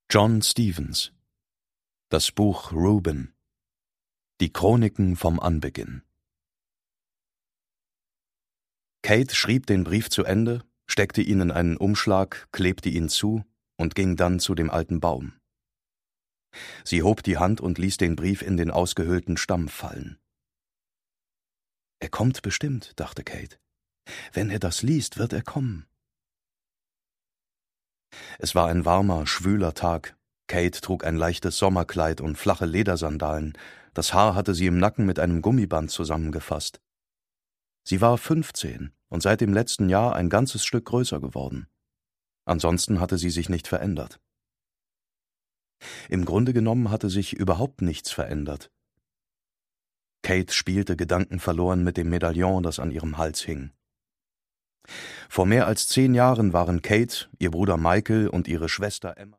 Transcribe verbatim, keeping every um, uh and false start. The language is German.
John Stevens. Das Buch Reuben. Die Chroniken vom Anbeginn. Kate schrieb den Brief zu Ende, steckte ihn in einen Umschlag, klebte ihn zu und ging dann zu dem alten Baum. Sie hob die Hand und ließ den Brief in den ausgehöhlten Stamm fallen. »Er kommt bestimmt«, dachte Kate. »Wenn er das liest, wird er kommen.« Es war ein warmer, schwüler Tag. Kate trug ein leichtes Sommerkleid und flache Ledersandalen. Das Haar hatte sie im Nacken mit einem Gummiband zusammengefasst. Sie war fünfzehn und seit dem letzten Jahr ein ganzes Stück größer geworden. Ansonsten hatte sie sich nicht verändert. Im Grunde genommen hatte sich überhaupt nichts verändert. Kate spielte gedankenverloren mit dem Medaillon, das an ihrem Hals hing. Vor mehr als zehn Jahren waren Kate, ihr Bruder Michael und ihre Schwester Emma